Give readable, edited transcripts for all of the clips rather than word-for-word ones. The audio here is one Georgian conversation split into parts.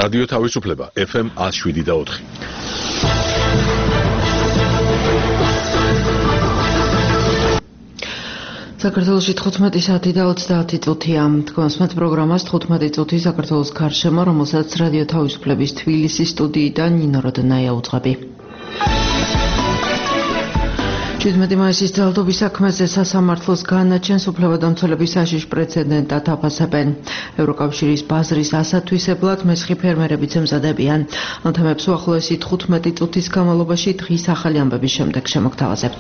რადიო თავისუფლება FM 107.4. საქართველოში 15 საათი და 30 წუთია. თქვენსმეთ პროგრამას 15 წუთი საქართველოს გარშემო, რომელსაც რადიო თავისუფლების თბილისის სტუდიიდან ნინო როდნაია უძღვები. 17 მაისის ძალადობის საქმეზე სასამართლოს განაჩენს უფლებადამცველების საშიშ პრეცედენტად აფასებენ. ევროკავშირის ბაზრის ასათვისებლად მესხი ფერმერებიც ემზადებიან. ამ თემებს უახლოესი 15 წუთის განმავლობაში დღის ახალი ამბების შემდეგ შემოგთავაზებთ.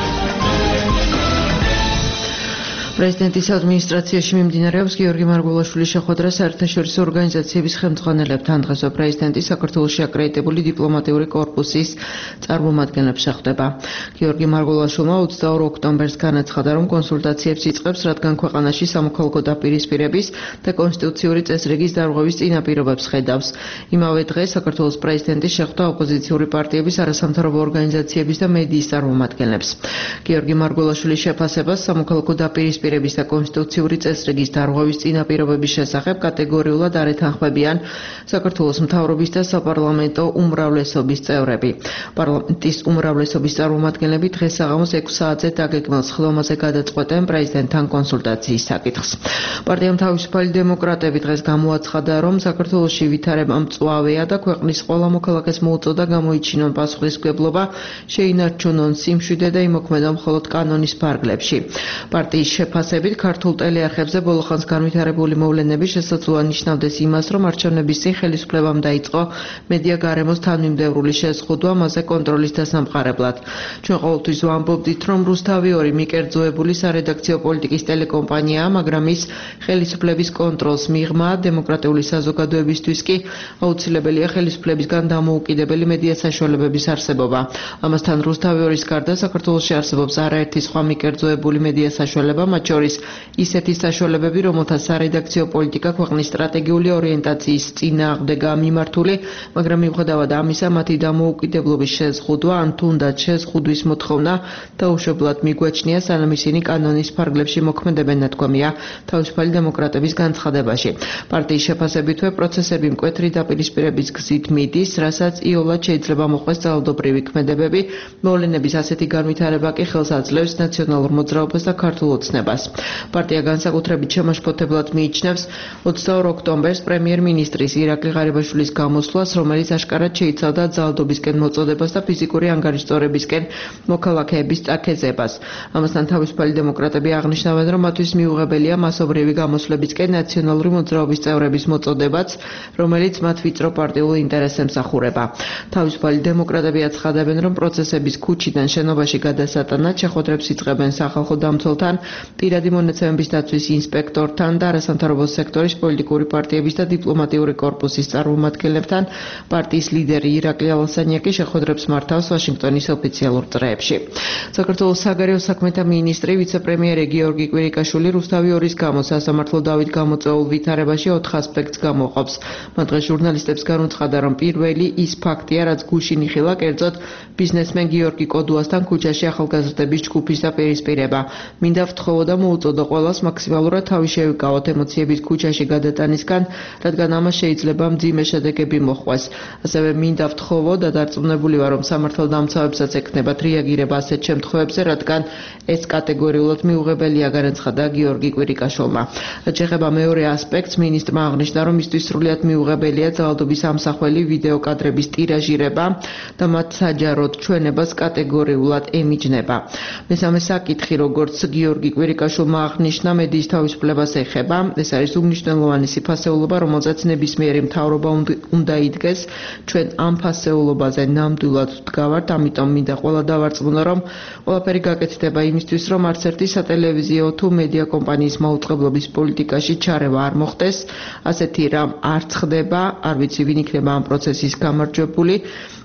პრეზიდენტის ადმინისტრაციაში მიმდინარეობს გიორგი მარგველაშვილის შეხვედრა საერთაშორისო ორგანიზაციების ხელმძღვანელებთან. დღესვე პრეზიდენტი საქართველოში აკრედიტებული დიპლომატიური კორპუსის წარმომადგენლებს შეხვდება. გიორგი მარგველაშვილმა 22 ოქტომბერს განაცხადა, რომ კონსულტაციებს იწყებს, რადგან ქვეყანაში სამოქალაქო დაპირისპირების და კონსტიტუციური წესრიგის დარღვევის წინაპირობებს ხედავს. იმავე დღეს საქართველოს პრეზიდენტი შეხვდა ოპოზიციური პარტიების, არასამთავრობო ორგანიზაციების და მედიის წარმომადგენლებს. გიორგი მარგველაშვილის შეფასებას სამოქალაქო დაპირისპირების და კონსტიტუციური წესრიგის დარღვევის წინაპირობების შესახებ კატეგორიულად არ ეთანხმებიან საქართველოს მთავრობის და საპარლამენტო უმრავლესობის წევრები. პარლამენტის უმრავლესობის წარმომადგენლები დღეს საღამოს 6 საათზე დაგეგმილ სხდომაზე გადაწყვეტენ პრეზიდენტთან კონსულტაციის საკითხს. პარტიამ თავისუფალი დემოკრატები დღეს გამოაცხადა, რომ საქართველოში ვითარება მწვავეა და ქვეყნის ყველა მოქალაქეს მოუწოდა გამოიჩინონ პასუხისმგებლობა, შეინარჩუნონ სიმშვიდე და იმოქმედონ მხოლოდ კანონის ფარგლებში. პარტიის შეფასებით ქართულ ტელეარხებზე ბოლოხანს განვითარებული მოვლენები შესაძლოა ნიშნავდეს იმას, რომ არჩევნების წინ ხელისუფლებამ დაიწყო მედია გარემოს თანმიმდევრული შეზღუდვა მასზე კონტროლის დასამყარებლად. ჩვენ ყოველთვის ვამბობდით, რომ რუსთავი 2 მიკერძოებული სარედაქციო პოლიტიკის ტელეკომპანიაა, მაგრამ ის ხელისუფლების კონტროლს მიღმა, დემოკრატიული საზოგადოებისთვის კი აუცილებელია ხელისუფლებისგან დამოუკიდებელი მედია საშუალებების არსებობა. ამასთან რუსთავი 2-ის გარდა საქართველოში არსებობს არაერთი სხვა მიკერძოებული მედია საშუალება, მათ შორის ისეთი საშუალებები, რომელთა სარედაქციო პოლიტიკა ქვეყნის სტრატეგიული ორიენტაციის წინააღმდეგაა მიმართული, მაგრამ მიუხედავად ამისა, მათი დამოუკიდებლობის შეზღუდვა ან თუნდაც შეზღუდვის მოთხოვნა დაუშვებლად მიგვაჩნია, სანამ ისინი კანონის ფარგლებში მოქმედებენ, ნათქვამია თავისუფალი დემოკრატების განცხადებაში. პარტიის შეფასებითვე პროცესები მკვეთრი დაპირისპირების გზით მიდის, რასაც იოლად შეიძლება მოხდეს ძალადობრივი ქმედებები, მოვლენების ასეთი განვითარება კი ხელს აძლევს ნაციონალურ მოძრაობას და ქართულ ოცნებას. პარტია განსაკუთრებით შემაშფოთებლად მიიჩნევს 22 ოქტომბერს პრემიერ-მინისტრის ირაკლი ღარიბაშვილის გამოსვლას, რომელიც აშკარად შეიცავდა ძალადობისკენ მოწოდებას და ფიზიკური ანგარიშწორებისკენ მოქალაქეების წაქეზებას. ამასთან თავისუფალი დემოკრატები აღნიშნავენ, რომ მათთვის მიუღებელია მასობრივი გამოსვლებისკენ ნაციონალური მოძრაობის წევრების მოწოდებაც, რომელიც მათ ვიწრო პარტიულ ინტერესს ემსახურება. თავისუფალი დემოკრატები აცხადებენ, რომ პროცესების ქუჩიდან შენობაში გადასატანად შეხვედრებს იწყებენ სახალხო დამცველთან, პირადი მონაცემების დაცვის ინსპექტორთან და არასამთავრობო სექტორის პოლიტიკური პარტიების და დიპლომატიური კორპუსის წარმომადგენლებთან. პარტიის ლიდერი ირაკლი ალასანიაკი შეხვედრებს მართავს ვაშინგტონის ოფიციალურ წრეებში. საქართველოს საგარეო საქმეთა მინისტრი ვიცე-პრემიერი გიორგი კვირიკაშვილი რუსთავი 2-ის გამო სასამართლო დავით გამოწვეულ ვითარებაში 4 ასპექტს გამოყოფს. მან დღეს ჟურნალისტებს განუცხადა, რომ პირველი ის ფაქტია, რაც გუშინ იხილა, კერძოდ ბიზნესმენ გიორგი კოდუასთან ქუჩაში ახალგაზრდების ჯგუფის დაპირისპირება. მინდა ვთხოვო და მოუწოდო ყველას მაქსიმალურად თავი შევიკავოთ ემოციების ქუჩაში გადატანისგან, რადგან ამას შეიძლება მძიმე შედეგები მოჰყვეს. ასევე მინდა ვთხოვო და დარწმუნებული ვარ, რომ სამართალდამცავებსაც ექნებათ რეაგირება ასეთ შემთხვევებზე, რადგან ეს კატეგორიულად მიუღებელია, განაცხადა გიორგი კვირიკაშვილმა. რაც შეეხება მეორე ასპექტს, მინისტრმა აღნიშნა, რომ მისთვის სრულიად მიუღებელია ძალადობის ამსახველი ვიდეო კადრების ტირაჟირება და მათ საჯაროდ ჩვენებას კატეგორიულად ემიჯნება. მესამე საკითხი, როგორც გიორგი კვირიკაშვილმა აღნიშნა, მედიის თავისუფლებას ეხება. ეს არის უმნიშვნელოვანესი ფასეულობა, რომელზეც ნებისმიერი მთავრობა უნდა იდგეს. ჩვენ ამ ფასეულობაზე ნამდვილად ვდგავართ, ამიტომ მინდა ყველა დავარწმუნო, რომ ყველაფერი გაკეთდება იმისთვის, რომ არც ერთი სატელევიზიო თუ მედია კომპანიის მაუწყებლობის პოლიტიკაში ჩარევა არ მოხდეს. ასეთი რამ არ ხდება, არ ვიცი ვინ იქნება ამ პროცესის გამარჯვებული.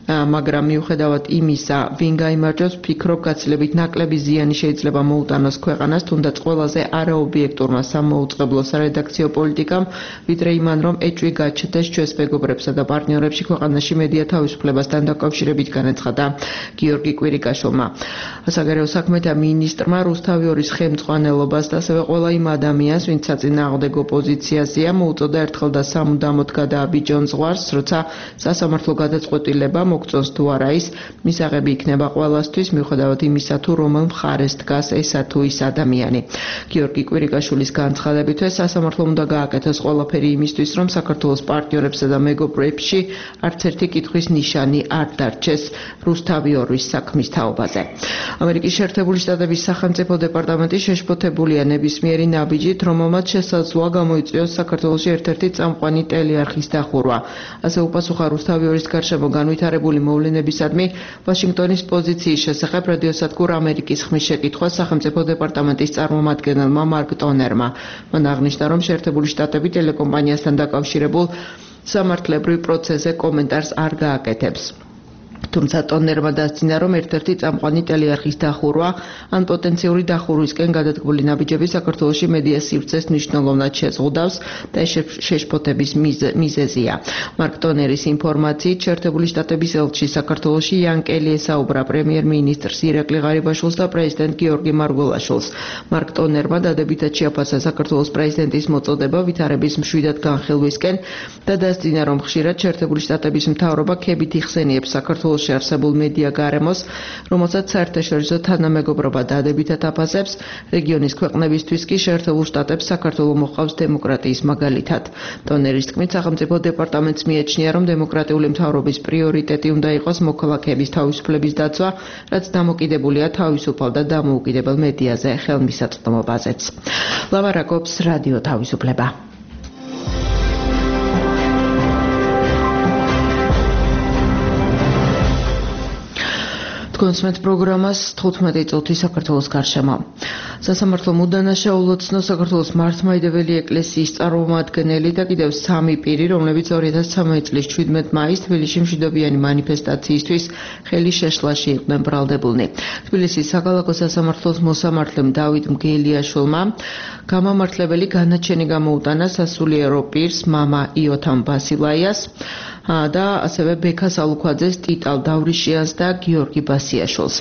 მაგრამ მიუხედავად იმისა, ვინ გაიმარჯვებს, ვფიქრობ, გაცილებით ნაკლები ზიანი შეიძლება მოუტანოს ქვეყანას, თუნდაც ყველაზე არაობიექტურმა სამოუწყებლო სარედაქციო პოლიტიკამ, ვიდრე იმან, რომ ეჭვი გაჩნდეს ჩვენს მეგობრებსა და პარტნიორებში ქვეყანაში მედია თავისუფლებასთან დაკავშირებით განაცხადა გიორგი კვირიკაშვილმა. საგარეო საქმეთა მინისტრმა რუსთავიორის ხელმძღვანელობას და ასევე ყველა იმ ადამიანს, ვინც საწინააღმდეგო პოზიციაზეა, მოუწოდა ერთხელ და სამუდამოდ გადააბიჯონ ზღვარს, როცა სასამართლო გადაწყვეტილება მოგწონს თუ არა ის, მისაღები იქნება ყველასთვის, მიუხედავად იმისა, თუ რომელ მხარეს დგას ესა თუ ის ადამიანი. გიორგი კვირიკაშვილის განცხადებით, სასამართლომ უნდა გააკეთოს ყველაფერი იმისთვის, რომ საქართველოს პარტნიორებსა და მეგობრებში არც ერთი კითხვის ნიშანი არ დარჩეს რუსთავიორის საქმის თაობაზე. ამერიკის შეერთებული შტატების სახელმწიფო დეპარტამენტი შეშფოთებულია ნებისმიერი ნაბიჯით, რომელმაც შესაძლოა გამოიწვიოს საქართველოში ერთ-ერთი წამყვანი ტელეარხის დახურვა. ასე უპასუხა რუსთავიორის გარშემო განვითარებული მოვლენებისადმი ვაშინგტონის პოზიციის შესახებ რადიოსადგურ ამერიკის ხმის შეკითხვას სახელმწიფო დეპარტამენტის წარმომადგენელმა მარკ ტონერმა. მან აღნიშნა, რომ შეერთებული შტატები ტელეკომპანიასთან დაკავშირებულ სამართლებრივ პროცესზე კომენტარს არ გააკეთებს. თუმცა ტონერმა დასძინა, რომ ერთ-ერთი წამყვანი ტელეარხის დახურვა ან პოტენციური დახურვისკენ გადადგმული ნაბიჯები საქართველოში მედია სივრცეს მნიშვნელოვნად შეზღუდავს და შეშფოთების მიზეზია. მარკ ტონერის ინფორმაციით, შეერთებული შტატების ელჩი საქართველოში იან კელი ესაუბრა პრემიერ-მინისტრს ირაკლი ღარიბაშვილს და პრეზიდენტ გიორგი მარგველაშვილს. მარკ ტონერმა დადებითად შეაფასა საქართველოს პრეზიდენტის მოწოდება ვითარების მშვიდად განხილვისკენ და დასძინა, რომ ხშირად შეერთებული შტატების მთავრობა ქებით იხსენიებს საქართველოში არსებულ მედია გარემოს, რომელსაც საერთაშორისო თანამეგობრობა დადებითად აფასებს, რეგიონის ქვეყნებისთვის კი შეერთებულ შტატებს საქართველო მოჰყავს დემოკრატიის მაგალითად. ტონერის თქმით, სახელმწიფო დეპარტამენტს მიაჩნია, რომ დემოკრატიული მთავრობის პრიორიტეტი უნდა იყოს მოქალაქეების თავისუფლების დაცვა, რაც დამოკიდებულია თავისუფალ და დამოუკიდებელ მედიაზე ხელმისაწვდომობაზეც. ლავარაკობს რადიო თავისუფლება. კონსმეთ პროგრამას 15 წუთი საქართველოს გარშემო. სასამართლო მუდანაშაულოდ ცნო საქართველოს მართლმადიდებელი ეკლესიის წარმომადგენელი და კიდევ 3 პირი, რომლებიც 2013 წლის 17 მაისს თბილისში მშვიდობიანი მანიფესტაციისთვის ხელის შეშლაში იყვნენ ბრალდებულნი. თბილისის საქალაქო სასამართლოს მოსამართლემ დავით მგელიაშვილმა გამამართლებელი განაჩენი გამოუტანა სასულიერო პირს მამა იოთამ ბასილაიას და ასევე ბექა სალუქვაძეს, ტიტალ დავრიშიანს და გიორგი ბასიაშვილს.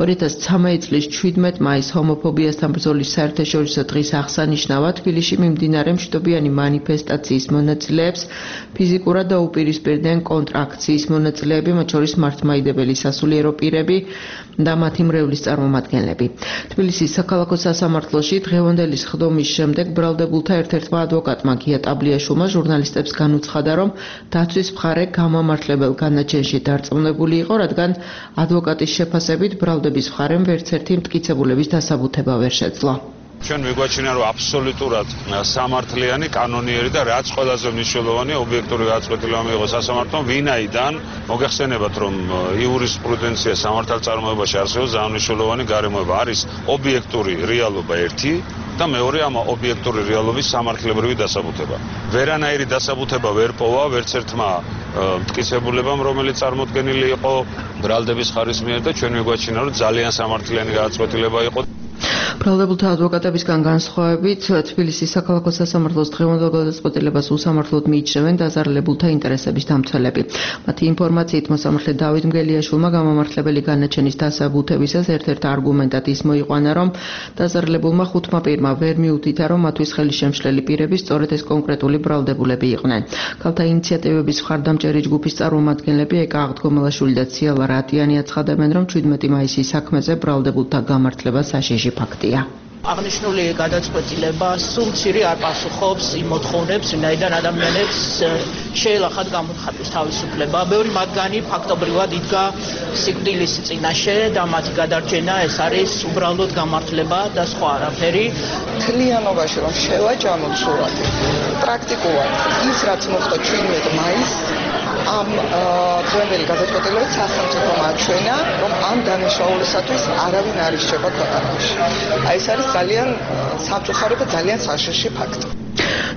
2013 წლის 17 მაისს ჰომოფობიასთან ბრძოლის საერთაშორისო დღის აღსანიშნავად თბილისში მიმდინარე მშვიდობიანი მანიფესტაციის მონაწილეებს ფიზიკურად დაუპირისპირდნენ კონტრაქციის მონაწილეები, მათ შორის მართლმადიდებელი სასულიერო პირები და მათი მრევლის წარმომადგენლები. თბილისის საქალაქო სასამართლოში დღევანდელი სხდომის შემდეგ ბრალდებულთა ერთ-ერთმა ადვოკატმა გია ტაბლიაშვილმა ჟურნალისტებს განუცხადა, რომ დაცვის მხარე გამამართლებელ განაჩენში დარწმუნებული იყო, რადგან ადვოკატის შეფასებით ბრალდების მხარემ ვერცერთი მტკიცებულების დასაბუთება ვერ შეძლო. ჩვენ მიგვაჩნია, რომ აბსოლუტურად სამართლიანი, კანონიერი და რაც ყველაზე მნიშვნელოვანი ობიექტური გადაწყვეტილება მიიღო სასამართლომ, ვინაიდან მოგეხსენებათ, რომ იურისპრუდენცია სამართალწარმოებაში არსებობს ძალიან მნიშვნელოვანი გარემოება, არის ობიექტური რეალობა ერთი და მეორე ამ ობიექტური რეალობის სამართლებრივი დასაბუთება. ვერანაირი დასაბუთება ვერ პოვა ვერც ერთმა მტკიცებულებამ, რომელიც წარმოდგენილი იყო ბრალდების ხარის მიერ და ჩვენ მიგვაჩნია, რომ ძალიან სამართლიანი გადაწყვეტილება იყო. ბრალდებულთა ადვოკატებისგან განსხვავებით, თბილისის საქალაქო სასამართლოს დღევანდელ გადაწყვეტილებას უსამართლოდ მიიჩნევენ დაზარალებულთა ინტერესების დამცველები. მათი ინფორმაციით, მოსამართლე დავით მგელიაშვილმა გამამართლებელი განაჩენის დასაბუთებისას ერთ-ერთ არგუმენტად ის მოიყვანა, რომ დაზარალებულმა 5 პირმა ვერ მიუთითა, რომ მათთვის ხელისშემშლელი პირები სწორედ ეს კონკრეტული ბრალდებულები იყვნენ. ქალთა ინიციატივების მხარდამჭერი ჯგუფის წარმომადგენლები ეკა აღდგომელაშვილი და ციალა რატიანი აცხადებენ, რომ 17 მაისის საქმეზე ბრალდებულთა გამართლება საშიში ფაქტია. აღნიშნული გადაწყვეტილება სულ მცირე არ პასუხობს იმ მოთხოვნებს, ვინაიდან ადამიანებს შეელახათ გამოხატვის თავისუფლება. ბევრი მათგანი ფაქტობრივად იდგა სიკვდილის წინაშე და მათი გადარჩენა ეს არის უბრალოდ გამართლება და სხვა არაფერი. თლიანობაში რომ შევაჯამოთ სურათი, პრაქტიკულად ის რაც მოხდა 17 მაისს ამ დღევანდელი გადაწყვეტილებით სახელმწიფომ აჩვენა, რომ ამ დანაშაულისათვის არავინ არ ირჩება ქვეყანაში. ეს არის ძალიან სამწუხარო და ძალიან საშიში ფაქტი.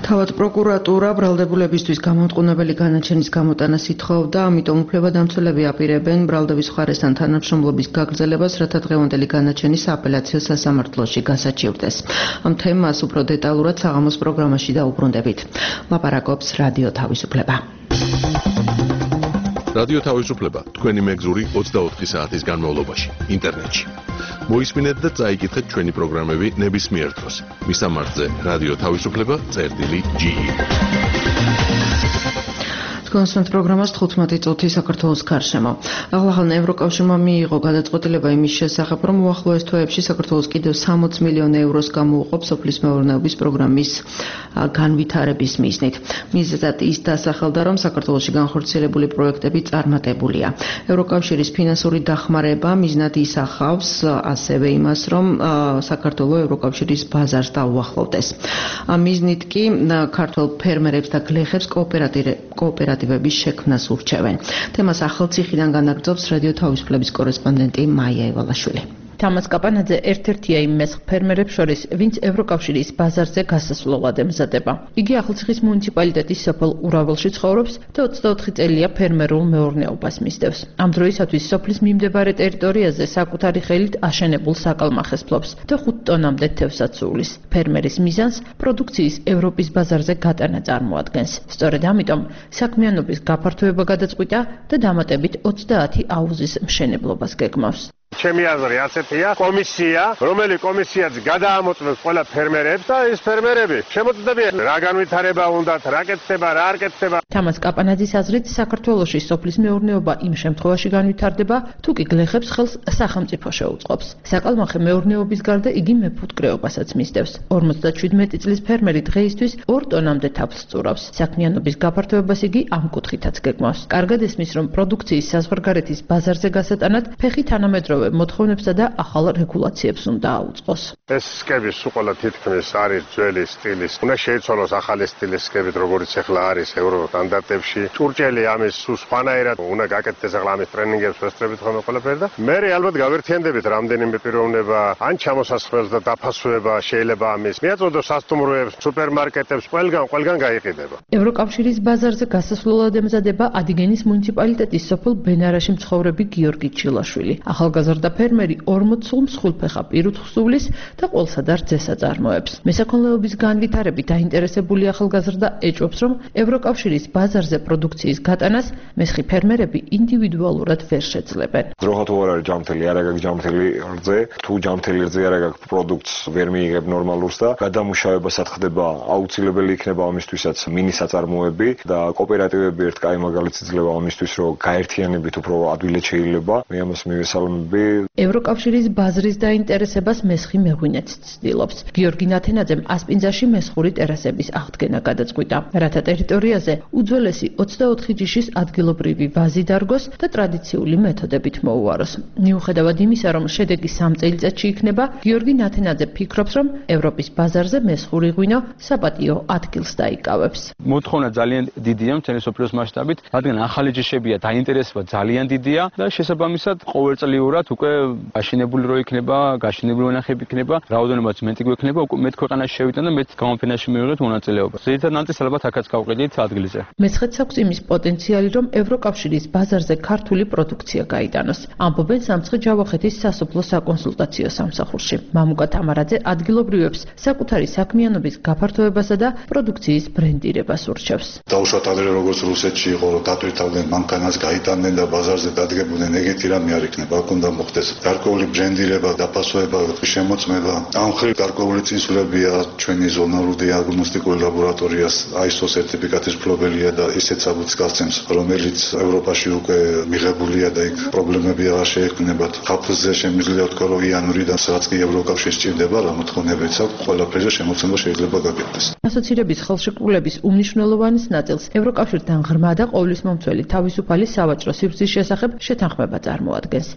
თავად პროკურატურა ბრალდებულებისთვის გამომტყუნებელი განაჩენის გამოტანას ითხოვდა, ამიტომ უფლებადამცველები აპირებენ ბრალდების მხარესთან თანამშრომლობის გაგრძელებას, რათა დღევანდელი განაჩენი სააპელაციო სასამართლოში გასაჩივრდეს. Ამ თემას უფრო დეტალურად საღამოს პროგრამაში დაუბრუნდებით. ლაპარაკობს რადიო თავისუფლება. რადიო თავისუფლება თქვენი მეგზური 24 საათის განმავლობაში ინტერნეტში. მოისმინეთ და წაიკითხეთ ჩვენი პროგრამები ნებისმიერ დროს. მისამართზე რადიო თავისუფლება.ge კონსტანტ პროგრამას 15 წუთი საქართველოს გარშემო. Ახლახან ევროკავშირმა მიიღო გადაწყვეტილება იმის შესახებ, რომ უახლოეს თვეებში საქართველოს კიდევ 60 მილიონი ევროს გამოუყო სოფლის მეურნეობის პროგრამის განვითარების მიზნით. მიზეზად ის დასახელდა, რომ საქართველოში განხორციელებული პროექტები წარმატებულია. ევროკავშირის ფინანსური დახმარება მიზნად ისახავს ასევე იმას, რომ საქართველოს ევროკავშირის ბაზარს დაუახლოვდეს. ამ მიზნით კი ქართველ ფერმერებს და გლეხებს კოოპერატივების შექმნას ურჩევენ. თემას ახალციხიდან განაგრძობს რადიო თავისუფლების კორესპონდენტი მაია ივალაშვილი. თამას კაპანაძე ერთ-ერთია იმ მესხ ფერმერებს შორის, ვინც ევროკავშირის ბაზარზე გასასვლელად ემზადება. იგი ახალციხის მუნიციპალიტეტის სოფელ ურაველში ცხოვრობს და 24 წელია ფერმერულ მეურნეობას მისდევს. ამ დროისათვის სოფლის მიმდებარე ტერიტორიაზე საკუთარი ხელით აშენებულ საკალმახეს ფლობს და 5 ტონამდე თევზად სუვლის. ფერმერის მიზანს პროდუქციის ევროპის ბაზარზე გატანა წარმოადგენს. სწორედ ამიტომ საქმიანობის გაფართოება გადაწყვიტა და დამატებით 20 აუზის მშენებლობას გეგმავს. ჩემი აზრი ასეთია, კომისია, რომელიც კომისიაც გადაამოწმებს ყველა ფერმერებს და ის ფერმერები შემოწმდებიან რა განვითარება უნდათ, რა კეთდება, რა არ კეთდება. თამას კაპანაძის აზრით, საქართველოში სოფლის მეურნეობა იმ შემთხვევაში განვითარდება, თუ კი გლეხებს ხელს სახელმწიფო შეუწყობს. საკალმახე მეურნეობის გარდა იგი მეფუტკრეობასაც მისდევს. 57 წლის ფერმერი დღეისთვის 2 ტონამდე თაფლს წურავს. საქმიანობის გაფართოებას იგი ამ კუთხითაც გეგმავს. კარგად ესმის, რომ პროდუქციის საზღვარგარეთის ბაზარზე გასატანად ფეხი თანამედროვე მოთხოვნებსა და ახალ რეგულაციებს უნდა აუწყოს. ეს სკები სულ თითქმის არის ძველი სტილის. უნდა შეიცვალოს ახალი სტილის სკებით, როგორც ახლა არის ევროსტანდარტებში. ჭურჭელი ამის სულ სხვანაირად უნდა გაკეთდეს ახლა ამის ტრენინგებს ვესწრებით ხოლმე ყველაფერი და მე ალბათ გავერთიანდებით რამდენიმე პიროვნება, ან ჩამოსასხმელს და დაფასვება შეიძლება ამის. მიაწოდოს სასტუმროებს, სუპერმარკეტებს, ყველგან გაიყიდება. ევროკავშირის ბაზარზე გასასვლელად ემზადება ადიგენის მუნიციპალიტეტის სოფელ ბენარაში მცხოვრები გიორგი ჩილაშვილი. ახალგაზრდა ფერმერი 40 სულ მსხვილფეხა პირუთხს სუვლის და ყველსა და რძეს აწარმოებს. მესაქონლეობის განვითარებით დაინტერესებული ახალგაზრდა ეჭვობს, რომ ევროკავშირის ბაზარზე პროდუქციის გატანას მესხი ფერმერები ინდივიდუალურად ვერ შეძლებენ. დროხა თუ არ არის ჯამთელი, არ აქვს ჯამთელი რძე, თუ ჯამთელი რძე არ აქვს პროდუქტს ვერ მიიღებ ნორმალურს და გადამუშავებასაც ხდება, აუცილებელი იქნება ამისთვისაც მინისაწარმოები და კოოპერატივები ერთ კაი მაგალითს იძლევა ამისთვის, რომ გაერთიანებით უფრო ადვილად შეიძლება. მე ამას მივესალმები. ევროკავშირის ბაზრის დაინტერესებას მესხი მეღვინეც ცდილობს. გიორგი ნათენაძემ ასპინძაში მესხური ტერასების აღდგენა გადაწყვიტა, რათა ტერიტორიაზე უძველესი 24 ჯიშის ადგილობრივი ვაზი დარგოს და ტრადიციული მეთოდებით მოუაროს. მიუხედავად იმისა, რომ შედეგი 3 წელიწადში იქნება, გიორგი ნათენაძე ფიქრობს, რომ ევროპის ბაზარზე მესხური ღვინო საპატიო ადგილს დაიკავებს. მოთხოვნა ძალიან დიდია მთელი სოფლიოს მასშტაბით, რადგან ახალი ჯიშებია, დაინტერესება ძალიან დიდია და შესაბამისად ყოველწლიურად უკვე გაშენებული რო იქნება, გაშენებული ვენახები იქნება, რაოდენობაც მეტი გვექნება, უკვე მეტ ქვეყანაში შევიდან და მეტ გამოფენაში მივიღეთ მონაწილეობა. ზედიზად ნაწილს ალბათ აქაც გავყიდით ადგილზე. მესხეთს აქვს იმის პოტენციალი, რომ ევროკავშირის ბაზარზე ქართული პროდუქცია გაიტანოს. ამბობენ სამცხე-ჯავახეთის სასოფლო საკონსულტაციო სამსახურში. მამუკა თამარაძე ადგილობრივებს საკუთარი საქმიანობის გაფართოებასა და პროდუქციის ბრენდირებას ურჩევს. დაუშვათ ადრე როგორც რუსეთში იყო, დატვირთავდნენ მანქანას, გაიტანდნენ და ბაზარზე დადგებოდნენ, ეგეთი რამე არ იქნება, აქ უნდა მოხდეს გარკვეული ბრენდირება, დაფასვება, შემოწმება. ამ მხრივ გარკვეული წინსვლებია ჩვენი ზონალური დიაგნოსტიკური ლაბორატორიას ISO სერტიფიკატის მფლობელია და ისეთ საბუთს გასცემს, რომელიც ევროპაში უკვე მიღებულია და იქ პრობლემები აღარ შეექმნებათ. ხაფუზზე შემიძლია ვთქვა, რომ იანვრიდან სადაც კი ევროკავშირი სჭირდება, რა მოთხოვნებიც აქვს, ყველაფერზე შემოცემა შეიძლება გაკეთდეს. ასოცირების ხელშეკრულების უმნიშვნელოვანეს ნაწილს ევროკავშირთან ღრმა და ყოვლისმომცველი თავისუფალი სავაჭრო სივრცის შესახებ შეთანხმება წარმოადგენს. იგი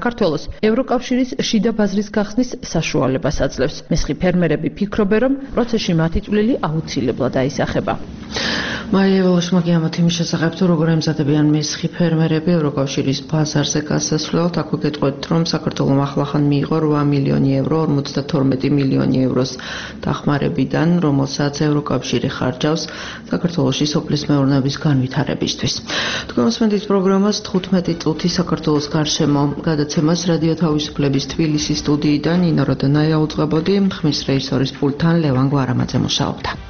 საქართველოს ევროკავშირის შიდა ბაზრის გახსნის საშუალებას აძლევს. მესხი ფერმერები ფიქრობენ, რომ პროცესში მათი წვლილი აუცილებლად აისახება. მაია ველოშმაკი ამათ იმის შესახებ, თუ როგორ ემზადებიან მესხი ფერმერები ევროკავშირის ბაზარზე გასასვლელად, აქვე გეტყვით, რომ საქართველომ ახლახან მიიღო 8 მილიონი евро 52 მილიონი ევროს დახმარებიდან, რომელსაც ევროკავშირი ხარჯავს საქართველოში სოფლის მეურნეობის განვითარებისთვის. თქვენ მოსმენთ პროგრამას 15 წუთი საქართველოს გარშემო გადაცემას რადიო თავისუფლების თბილისის სტუდიიდან ინო როდონაია უძღვებოდი, ხმის რეჟისორის პულტთან ლევან გვარამაძე მუშაობდა.